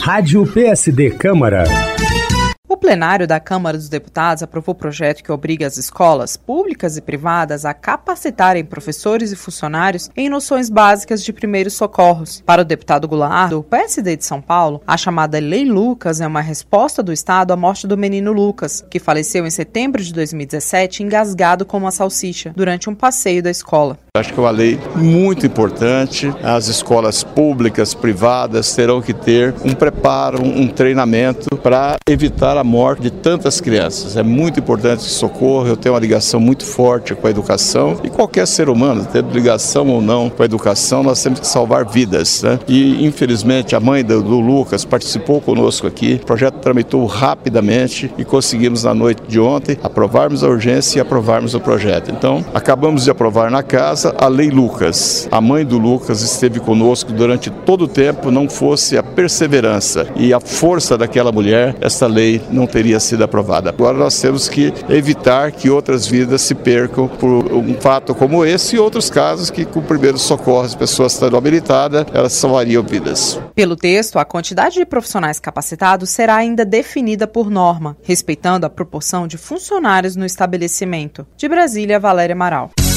Rádio PSD Câmara. O plenário da Câmara dos Deputados aprovou o projeto que obriga as escolas, públicas e privadas, a capacitarem professores e funcionários em noções básicas de primeiros socorros. Para o deputado Goulart, do PSD de São Paulo, a chamada Lei Lucas é uma resposta do Estado à morte do menino Lucas, que faleceu em setembro de 2017 engasgado com uma salsicha, durante um passeio da escola. Acho que é uma lei muito importante. As escolas públicas, privadas, terão que ter um preparo, um treinamento para evitar a morte de tantas crianças. É muito importante esse socorro. Eu tenho uma ligação muito forte com a educação e qualquer ser humano, tendo ligação ou não com a educação, nós temos que salvar vidas, né? E infelizmente a mãe do Lucas participou conosco aqui. O projeto tramitou rapidamente e conseguimos na noite de ontem aprovarmos a urgência e aprovarmos o projeto. Então, acabamos de aprovar na casa a Lei Lucas. A mãe do Lucas esteve conosco durante todo o tempo, não fosse a perseverança e a força daquela mulher, essa lei não teria sido aprovada. Agora nós temos que evitar que outras vidas se percam por um fato como esse e outros casos que com primeiros socorros, pessoas estando habilitadas, elas salvariam vidas. Pelo texto, a quantidade de profissionais capacitados será ainda definida por norma, respeitando a proporção de funcionários no estabelecimento. De Brasília, Valéria Amaral.